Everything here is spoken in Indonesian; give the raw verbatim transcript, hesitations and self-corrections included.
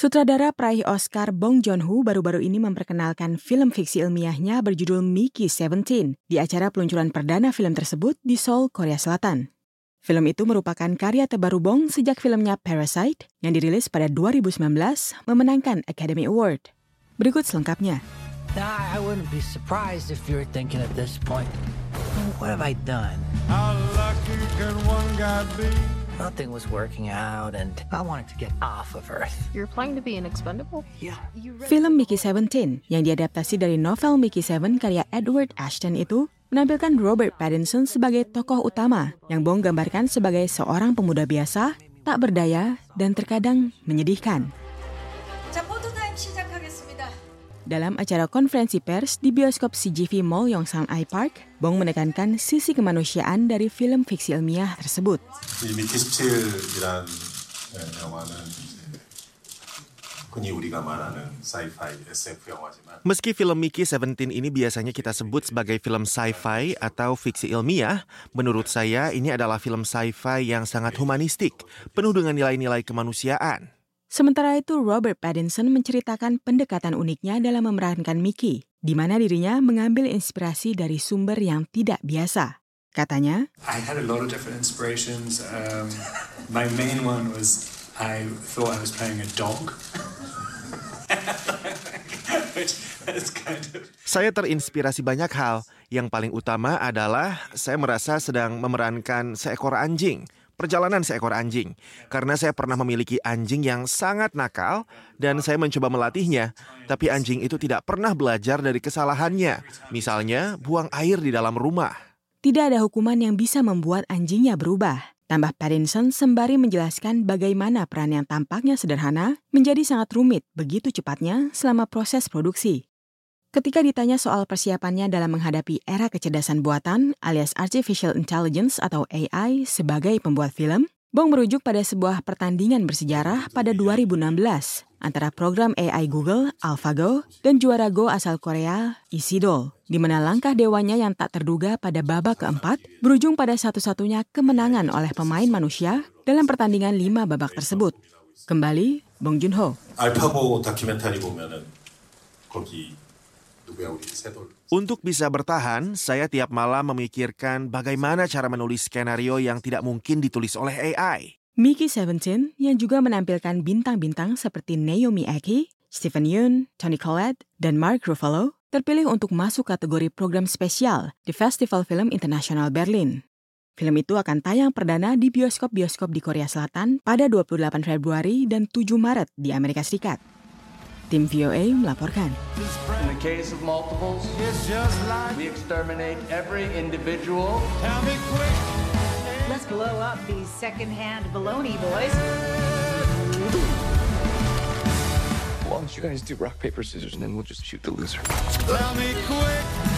Sutradara peraih Oscar Bong Joon-ho baru-baru ini memperkenalkan film fiksi ilmiahnya berjudul Mickey seventeen di acara peluncuran perdana film tersebut di Seoul, Korea Selatan. Film itu merupakan karya terbaru Bong sejak filmnya Parasite yang dirilis pada dua ribu sembilan belas memenangkan Academy Award. Berikut selengkapnya. Now, I wouldn't be surprised if you were thinking at this point, what have I done? How lucky can one guy be? Nothing was working out and I wanted to get off of Earth. You're planning to be an expendable? Yeah. Film Mickey seventeen yang diadaptasi dari novel Mickey Seven karya Edward Ashton itu menampilkan Robert Pattinson sebagai tokoh utama yang Bong gambarkan sebagai seorang pemuda biasa, tak berdaya, dan terkadang menyedihkan. Dalam acara konferensi pers di bioskop C G V Mall Yongsan I Park, Bong menekankan sisi kemanusiaan dari film fiksi ilmiah tersebut. 미키 십칠이란 영화는 흔히 우리가 말하는 sci-fi 에스 에프 영화지만 Meski film Mickey seventeen ini biasanya kita sebut sebagai film sci-fi atau fiksi ilmiah, menurut saya ini adalah film sci-fi yang sangat humanistik, penuh dengan nilai-nilai kemanusiaan. Sementara itu, Robert Pattinson menceritakan pendekatan uniknya dalam memerankan Mickey, di mana dirinya mengambil inspirasi dari sumber yang tidak biasa. Katanya, I had a lot of different inspirations. Um, my main one was I thought I was playing a dog. Which is kind of... Saya terinspirasi banyak hal. Yang paling utama adalah saya merasa sedang memerankan seekor anjing. Perjalanan seekor anjing, karena saya pernah memiliki anjing yang sangat nakal dan saya mencoba melatihnya, tapi anjing itu tidak pernah belajar dari kesalahannya, misalnya buang air di dalam rumah. Tidak ada hukuman yang bisa membuat anjingnya berubah. Tambah Pattinson sembari menjelaskan bagaimana peran yang tampaknya sederhana menjadi sangat rumit begitu cepatnya selama proses produksi. Ketika ditanya soal persiapannya dalam menghadapi era kecerdasan buatan alias Artificial Intelligence atau A I sebagai pembuat film, Bong merujuk pada sebuah pertandingan bersejarah pada dua ribu enam belas antara program A I Google, AlphaGo, dan juara Go asal Korea, Isidol, di mana langkah dewanya yang tak terduga pada babak keempat berujung pada satu-satunya kemenangan oleh pemain manusia dalam pertandingan lima babak tersebut. Kembali, Bong Joon-ho. 알파고 다큐멘터리 보면은 거기 Untuk bisa bertahan, saya tiap malam memikirkan bagaimana cara menulis skenario yang tidak mungkin ditulis oleh A I. Mickey seventeen yang juga menampilkan bintang-bintang seperti Naomi Ackie, Stephen Yeun, Toni Collette, dan Mark Ruffalo terpilih untuk masuk kategori program spesial di Festival Film Internasional Berlin. Film itu akan tayang perdana di bioskop-bioskop di Korea Selatan pada dua puluh delapan Februari dan tujuh Maret di Amerika Serikat. Tim V O A melaporkan. In the case of multiples, we exterminate every individual. Tell me quick. Let's blow up these second-hand baloney boys. Why don't you guys do rock, paper, scissors, and then we'll just shoot the loser. Tell me quick.